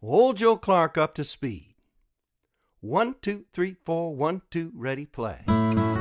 Old Joe Clark up to speed. 1, 2, 3, 4, 1, 2, ready, play.